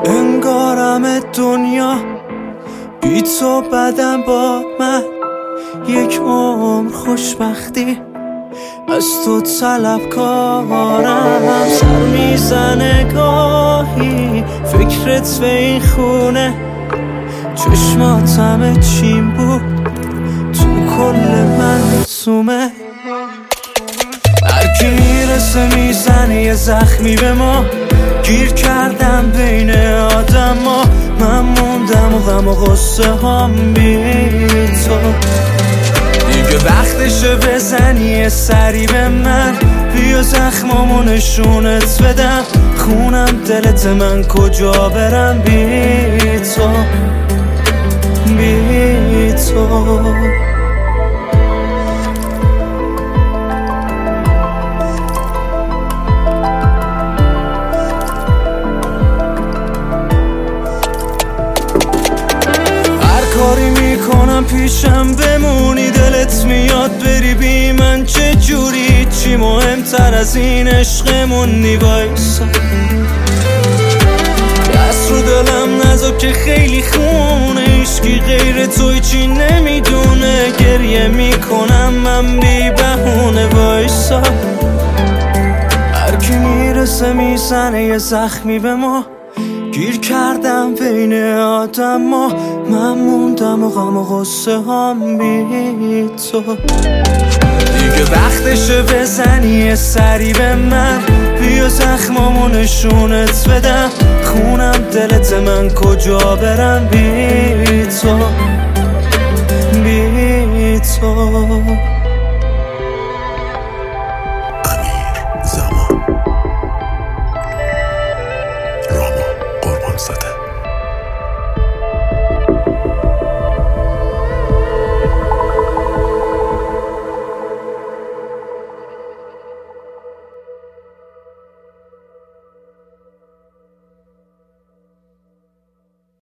انگارم دنیا بی تو بدم با من یک عمر خوشبختی از تو طلبکارم. سر میزنه گاهی فکرت به این خونه، چشمات همه چین بود تو کل منظومه. هرکی میرسه میزنه یه زخمی به ما، گیر کردم بین آدم ها. من موندم و غم و غصه هم بی تو. دیگه وقتشه بزنی یه سری به من، بیا زخمامو نشونت بدم. خونم دلت من کجا برم بی تو، بی تو. کاری میکنم پیشم بمونی، دلت میاد بری بی من چه جوری؟ چی مهمتر از این عشقمون وایسا. دست رو دلم نذار که خیلی خونه، هیچکی غیر توی چی نمیدونه. گریه میکنم من بی بهونه وایسا. هرکی میرسه میزنه یه زخمی به ما، گیر کردم بین آدم ها. من موندم و غم و غصه هم بی تو. دیگه وقتشه بزنی یه سری به من، بیا زخمامو نشونت بدم. خونم دلت من کجا برم بی تو، بی تو. امیر زمان، راما قربان زاده.